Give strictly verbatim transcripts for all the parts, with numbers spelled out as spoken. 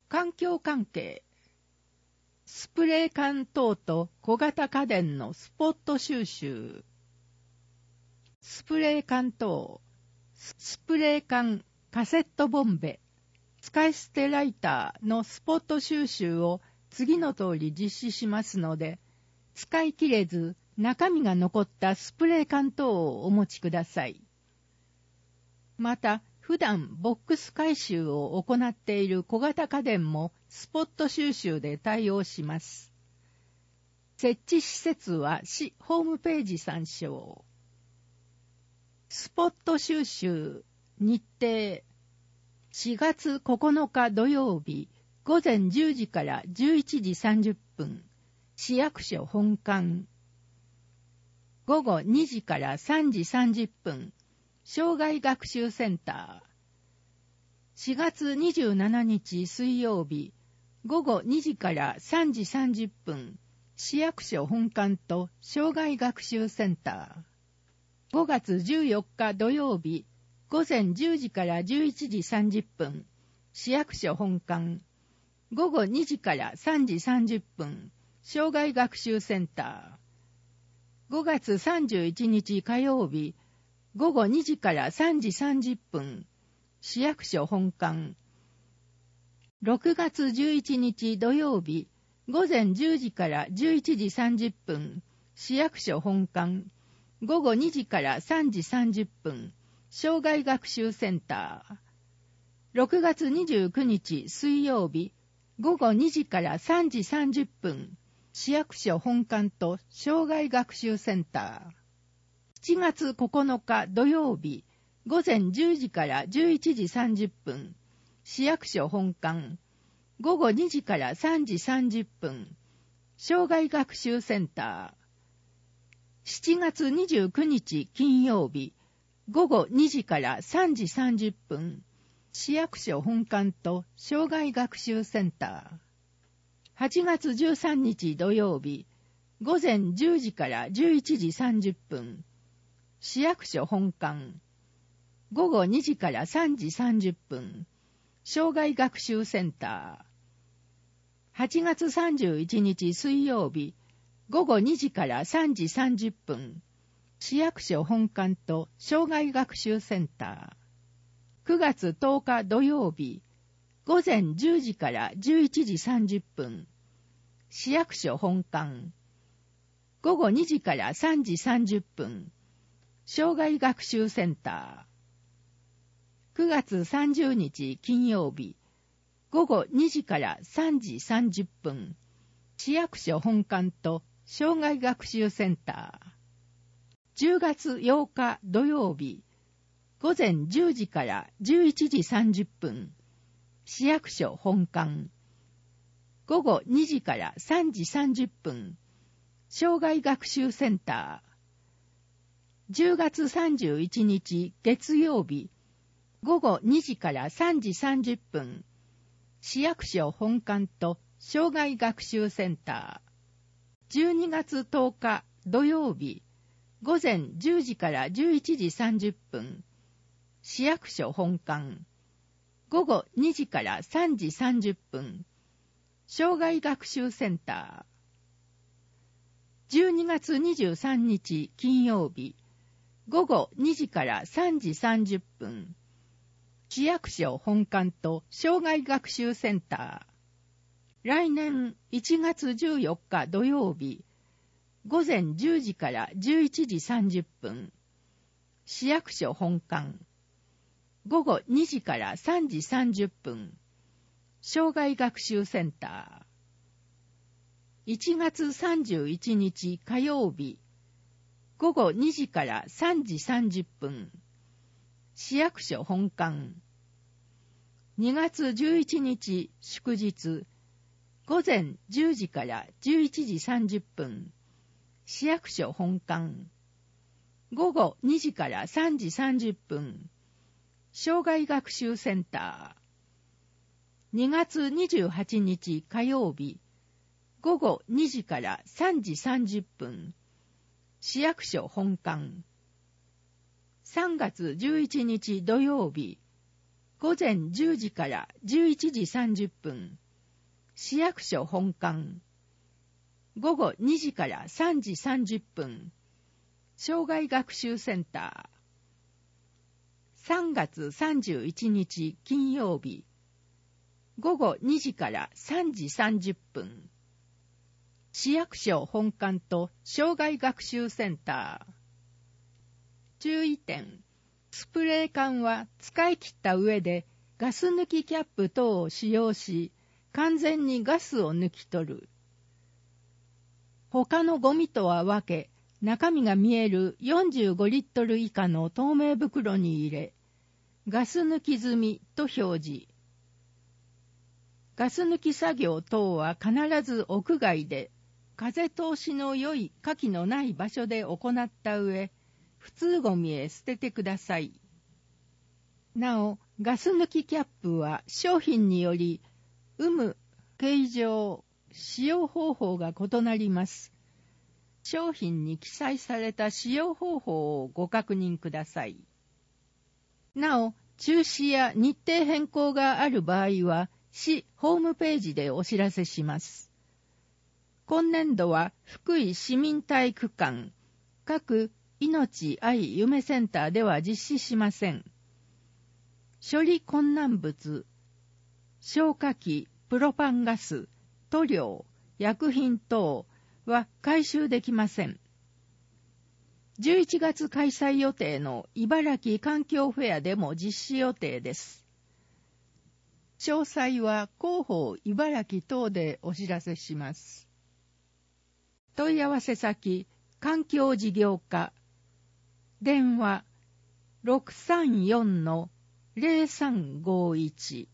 環境関係。スプレー缶等と小型家電のスポット収集。スプレー缶等、スプレー缶、カセットボンベ、使い捨てライターのスポット収集を次の通り実施しますので、使い切れず中身が残ったスプレー缶等をお持ちください。また、普段ボックス回収を行っている小型家電もスポット収集で対応します。設置施設は市ホームページ参照。スポット収集日程しがつここのか土曜日午前じゅうじからじゅういちじさんじゅっぷん市役所本館。午後にじからさんじさんじゅっぷん障害学習センター。しがつにじゅうしちにち水曜日午後にじからさんじさんじゅっぷん市役所本館と障害学習センター。ごがつじゅうよっか土曜日午前じゅうじからじゅういちじさんじゅっぷん市役所本館。午後にじからさんじさんじゅっぷん障害学習センター。ごがつさんじゅういちにち火曜日午後にじからさんじさんじゅっぷん市役所本館。ろくがつじゅういちにち土曜日午前じゅうじからじゅういちじさんじゅっぷん市役所本館。午後にじからさんじさんじゅっぷん障害学習センター。ろくがつにじゅうくにち水曜日午後にじからさんじさんじゅっぷん市役所本館と障害学習センター。しちがつここのか土曜日午前じゅうじからじゅういちじさんじゅっぷん市役所本館。午後にじからさんじさんじゅっぷん障害学習センター。しちがつにじゅうくにち金曜日午後にじからさんじさんじゅっぷん市役所本館と障害学習センター。はちがつじゅうさんにち土曜日午前じゅうじからじゅういちじさんじゅっぷん市役所本館。午後にじからさんじさんじゅっぷん障害学習センター。はちがつさんじゅういちにち水曜日午後にじからさんじさんじゅっぷん市役所本館と障害学習センター。くがつとおか土曜日午前じゅうじからじゅういちじさんじゅっぷん市役所本館。午後にじからさんじさんじゅっぷん障害学習センター。くがつさんじゅうにち金曜日午後にじからさんじさんじゅっぷん市役所本館と障害学習センター。じゅうがつようか土曜日午前じゅうじからじゅういちじさんじゅっぷん市役所本館。午後にじからさんじさんじゅっぷん障害学習センター。じゅうがつさんじゅういちにち月曜日午後にじからさんじさんじゅっぷん市役所本館と障害学習センター。じゅうにがつとおか土曜日午前じゅうじからじゅういちじさんじゅっぷん市役所本館。午後にじからさんじさんじゅっぷん障害学習センター。じゅうにがつにじゅうさんにち金曜日午後にじからさんじさんじゅっぷん市役所本館と障害学習センター。来年いちがつじゅうよっか土曜日午前じゅうじからじゅういちじさんじゅっぷん市役所本館。午後にじからさんじさんじゅっぷん障害学習センター。いちがつさんじゅういちにち火曜日午後にじからさんじさんじゅっぷん市役所本館。にがつじゅういちにち祝日午前じゅうじからじゅういちじさんじゅっぷん市役所本館。午後にじからさんじさんじゅっぷん障害学習センター。にがつにじゅうはちにち火曜日午後にじからさんじさんじゅっぷん市役所本館。さんがつじゅういちにち土曜日午前じゅうじからじゅういちじさんじゅっぷん、市役所本館。午後にじからさんじさんじゅっぷん、障害学習センター。さんがつさんじゅういちにち金曜日、午後にじからさんじさんじゅっぷん、市役所本館と障害学習センター。注意点。スプレー缶は使い切った上でガス抜きキャップ等を使用し、完全にガスを抜き取る。他のゴミとは分け、中身が見えるよんじゅうごリットル以下の透明袋に入れ、ガス抜き済みと表示。ガス抜き作業等は必ず屋外で、風通しの良い火気のない場所で行った上、普通ゴミへ捨ててください。なお、ガス抜きキャップは商品により、有無、形状、使用方法が異なります。商品に記載された使用方法をご確認ください。なお、中止や日程変更がある場合は、市ホームページでお知らせします。今年度は福井市民体育館、各命愛夢センターでは実施しません。処理困難物、消火器、プロパンガス、塗料、薬品等は回収できません。じゅういちがつ開催予定の茨城環境フェアでも実施予定です。詳細は広報茨城等でお知らせします。問い合わせ先、環境事業課。電話 ろくさんよんのゼロさんごいち。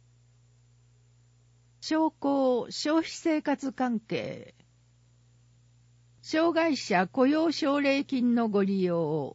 商工消費生活関係。障害者雇用奨励金のご利用。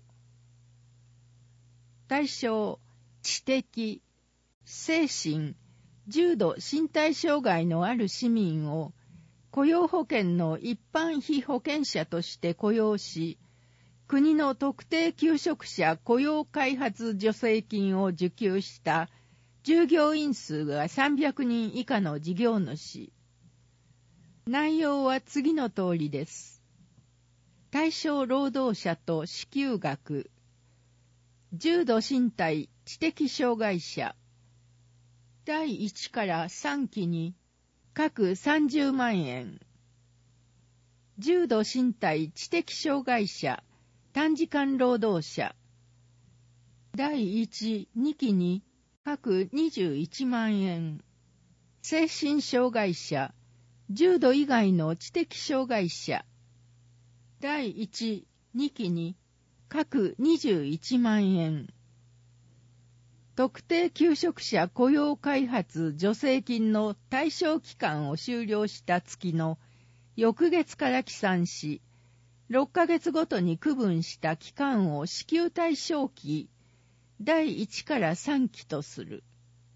対象、知的、精神、重度身体障害のある市民を雇用保険の一般被保険者として雇用し、国の特定求職者雇用開発助成金を受給した従業員数がさんびゃくにん以下の事業主。内容は次の通りです。対象労働者と支給額。重度身体知的障害者。だいいちからさんきに各さんじゅうまんえん。重度身体知的障害者短時間労働者。だいいち、にきに各にじゅういちまんえん。精神障害者、重度以外の知的障害者。だいいち、にきに各にじゅういちまんえん。特定求職者雇用開発助成金の対象期間を終了した月の翌月から起算し、ろっかげつごとに区分した期間を支給対象期だいいちからさんきとする。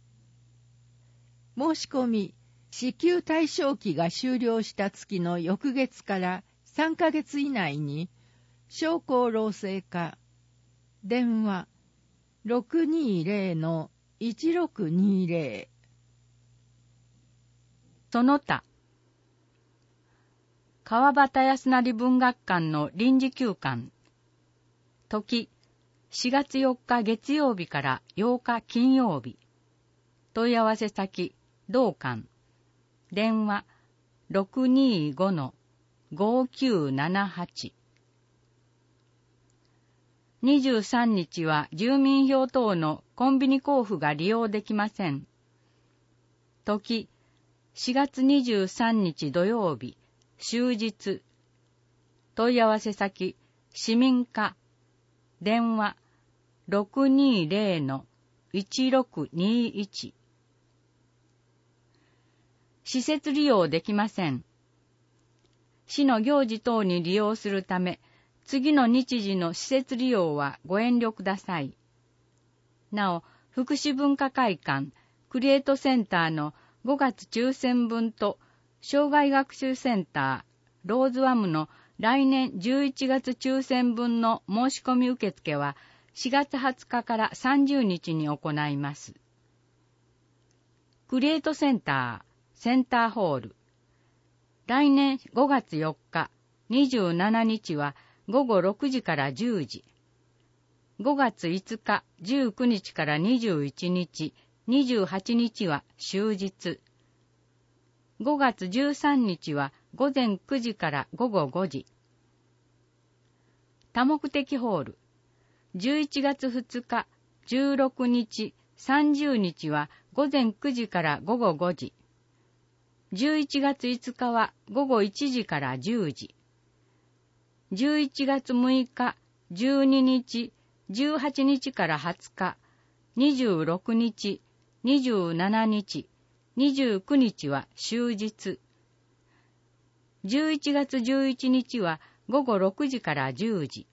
申し込み、支給対象期が終了した月の翌月からさんかげつ以内に、商工労政課、電話 ろくにーゼロのいちろくにーゼロ。 その他、川端康成文学館の臨時休館。時、しがつよっか月曜日からようか金曜日。問い合わせ先、同館。電話 ろくにーごのごきゅうななはち。にじゅうさんにちは住民票等のコンビニ交付が利用できません。時、しがつにじゅうさんにち土曜日、終日。問い合わせ先、市民課。電話 ろくにーゼロのいちろくにーいち。施設利用できません。市の行事等に利用するため、次の日時の施設利用はご遠慮ください。なお、福祉文化会館、クリエイトセンターのごがつ抽選分と、障害学習センター、ローズワムの来年じゅういちがつ抽選分の申し込み受付はしがつはつかからさんじゅうにちに行います。 クリエイトセンター、センターホール。来年ごがつよっか、にじゅうしちにちはごごろくじからじゅうじ。ごがついつか、じゅうくにちからにじゅういちにち、にじゅうはちにちは終日。ごがつじゅうさんにちはごぜんくじからごごごじ。多目的ホール。じゅういちがつふつか、じゅうろくにち、さんじゅうにちはごぜんくじからごごごじ。じゅういちがついつかはごごいちじからじゅうじ。じゅういちがつむいか、じゅうににち、じゅうはちにちからはつか、にじゅうろくにち、にじゅうしちにち、にじゅうくにちは終日。じゅういちがつじゅういちにちはごごろくじからじゅうじ。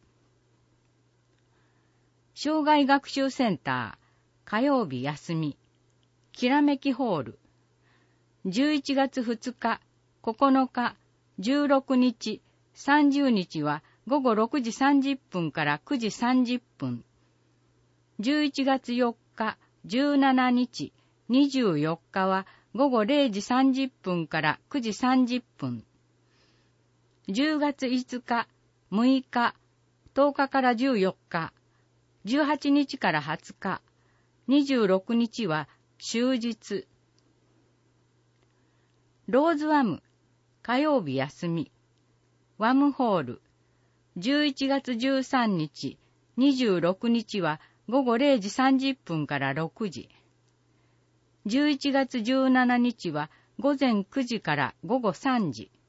障害学習センター、火曜日休み。きらめきホール。じゅういちがつふつか、ここのか、じゅうろくにち、さんじゅうにちはごごろくじさんじゅっぷんからくじさんじゅっぷん。じゅういちがつよっか、じゅうしちにち、にじゅうよっかはごごれいじさんじゅっぷんからくじさんじゅっぷん。じゅうがついつか、むいか、とおかからじゅうよっか、じゅうはちにちからはつか、にじゅうろくにちは終日。ローズワム、火曜日休み。ワムホール。じゅういちがつじゅうさんにち、にじゅうろくにちはごごれいじさんじゅっぷんからろくじ。じゅういちがつじゅうしちにちはごぜんくじからごごさんじ。